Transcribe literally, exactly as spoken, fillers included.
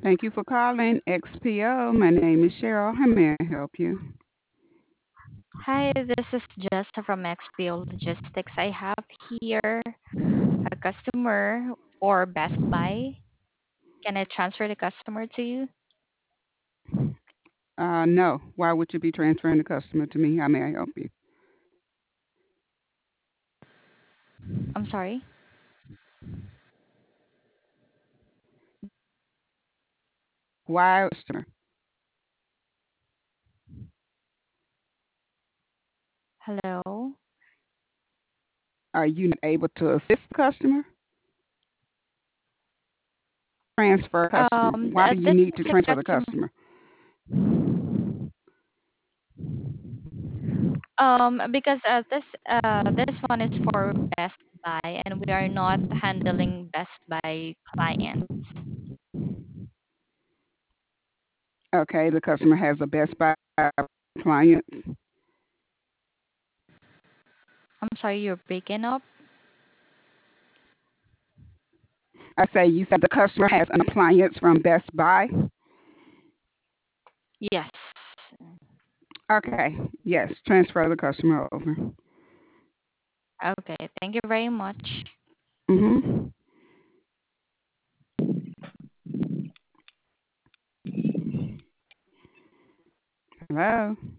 Thank you for calling X P O. My name is Cheryl. How may I help you? Hi, this is Jessa from X P O Logistics. I have here a customer or Best Buy. Can I transfer the customer to you? Uh, no. Why would you be transferring the customer to me? How may I help you? I'm sorry. Why customer? Hello. Are you not able to assist the customer? Transfer customer. Um, Why uh, do you this need is to the transfer the customer. customer? Um, because uh, this uh this one is for Best Buy, and we are not handling Best Buy clients. Okay, the customer has a Best Buy client. I'm sorry, you're breaking up. I say you said the customer has an appliance from Best Buy. Yes. Okay, yes, transfer the customer over. Okay. Thank you very much. Mm-hmm. Hello.